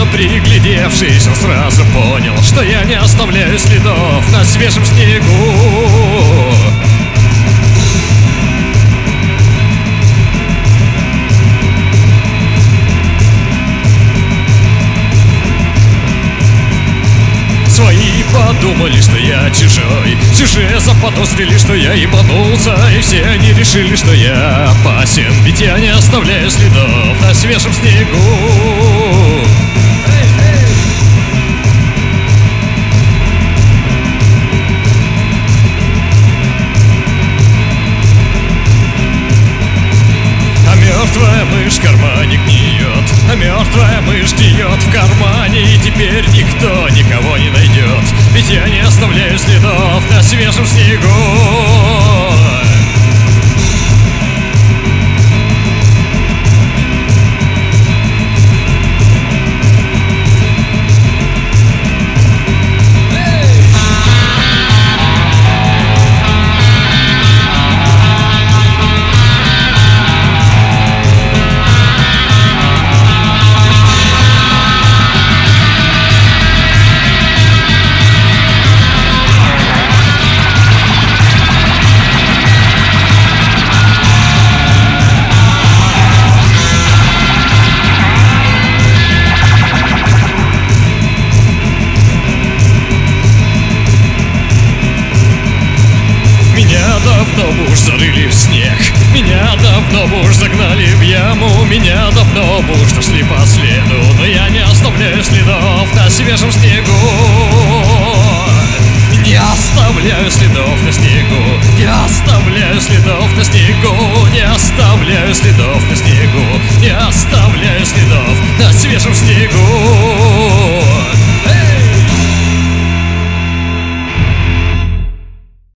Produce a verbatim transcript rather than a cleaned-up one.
но приглядевшись, он сразу понял, что я не оставляю следов на свежем снегу. Свои подумали, что я чужой, чужие заподозрили, что я ебанулся, и все они решили, что я опасен, ведь я не оставляю следов на свежем снегу. Мертвая мышь в кармане гниет, а мертвая мышь гниет в кармане, и теперь никто никого не найдет, ведь я не оставляю следов на свежем снегу. Меня давно уж зарыли в снег, меня давно уж загнали в яму, меня давно уж нашли по следу, но я не оставляю следов на свежем снегу. Не оставляю следов на снегу, не оставляю следов на снегу, не